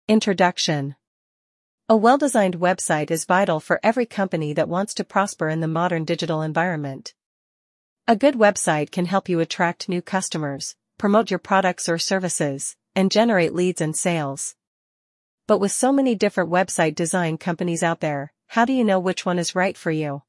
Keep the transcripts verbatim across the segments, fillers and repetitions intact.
Introduction. A well-designed website is vital for every company that wants to prosper in the modern digital environment. A good website can help you attract new customers, promote your products or services, and generate leads and sales. But with so many different website design companies out there, how do you know which one is right for you?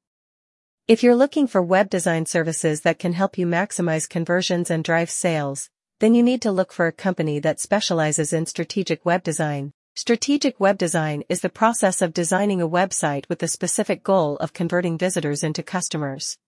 If you're looking for web design services that can help you maximize conversions and drive sales, then you need to look for a company that specializes in strategic web design. Strategic web design is the process of designing a website with the specific goal of converting visitors into customers.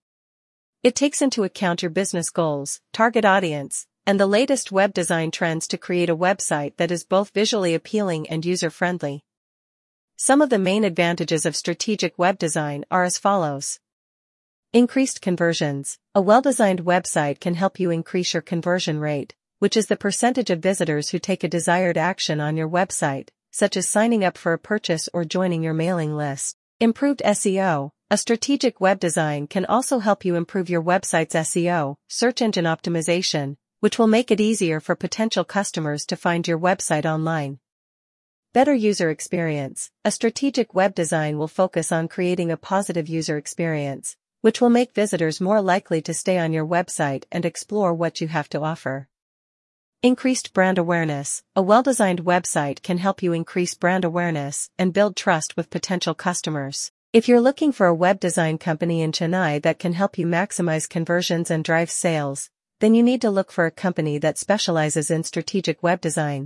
It takes into account your business goals, target audience, and the latest web design trends to create a website that is both visually appealing and user-friendly. Some of the main advantages of strategic web design are as follows. Increased conversions. A well-designed website can help you increase your conversion rate, which is the percentage of visitors who take a desired action on your website, such as signing up for a purchase or joining your mailing list. Improved S E O. A strategic web design can also help you improve your website's S E O, search engine optimization, which will make it easier for potential customers to find your website online. Better user experience. A strategic web design will focus on creating a positive user experience, which will make visitors more likely to stay on your website and explore what you have to offer. Increased brand awareness. A well-designed website can help you increase brand awareness and build trust with potential customers. If you're looking for a web design company in Chennai that can help you maximize conversions and drive sales, then you need to look for a company that specializes in strategic web design.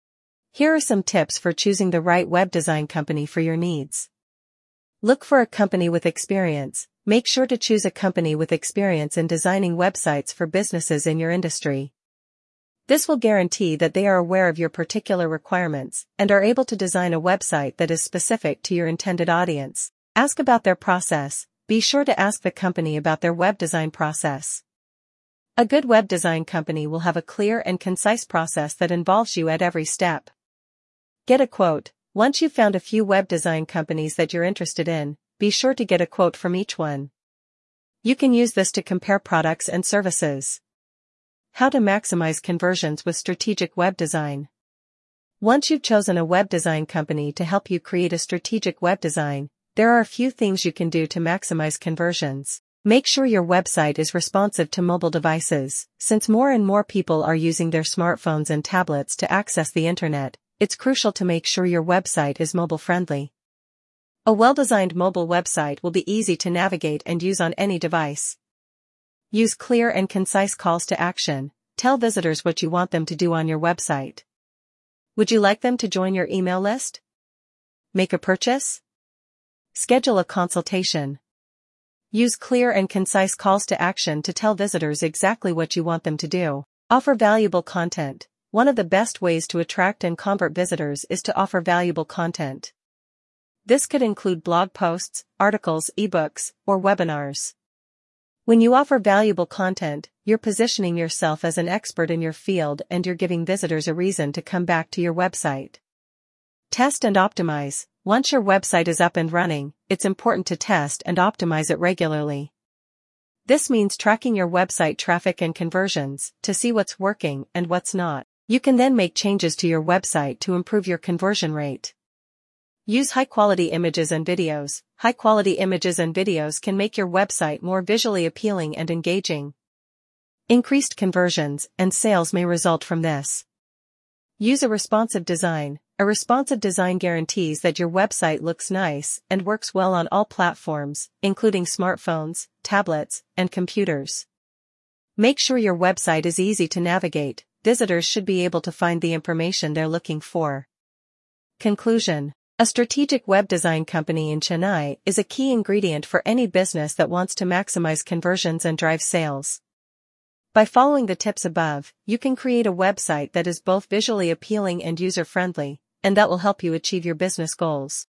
Here are some tips for choosing the right web design company for your needs. Look for a company with experience. Make sure to choose a company with experience in designing websites for businesses in your industry. This will guarantee that they are aware of your particular requirements and are able to design a website that is specific to your intended audience. Ask about their process. Be sure to ask the company about their web design process. A good web design company will have a clear and concise process that involves you at every step. Get a quote. Once you've found a few web design companies that you're interested in, be sure to get a quote from each one. You can use this to compare products and services. How to maximize conversions with strategic web design. Once you've chosen a web design company to help you create a strategic web design, there are a few things you can do to maximize conversions. Make sure your website is responsive to mobile devices. Since more and more people are using their smartphones and tablets to access the internet, it's crucial to make sure your website is mobile-friendly. A well-designed mobile website will be easy to navigate and use on any device. Use clear and concise calls to action. Tell visitors what you want them to do on your website. Would you like them to join your email list? Make a purchase? Schedule a consultation. Use clear and concise calls to action to tell visitors exactly what you want them to do. Offer valuable content. One of the best ways to attract and convert visitors is to offer valuable content. This could include blog posts, articles, ebooks, or webinars. When you offer valuable content, you're positioning yourself as an expert in your field and you're giving visitors a reason to come back to your website. Test and optimize. Once your website is up and running, it's important to test and optimize it regularly. This means tracking your website traffic and conversions to see what's working and what's not. You can then make changes to your website to improve your conversion rate. Use high-quality images and videos. High-quality images and videos can make your website more visually appealing and engaging. Increased conversions and sales may result from this. Use a responsive design. A responsive design guarantees that your website looks nice and works well on all platforms, including smartphones, tablets, and computers. Make sure your website is easy to navigate. Visitors should be able to find the information they're looking for. Conclusion. A strategic web design company in Chennai is a key ingredient for any business that wants to maximize conversions and drive sales. By following the tips above, you can create a website that is both visually appealing and user-friendly, and that will help you achieve your business goals.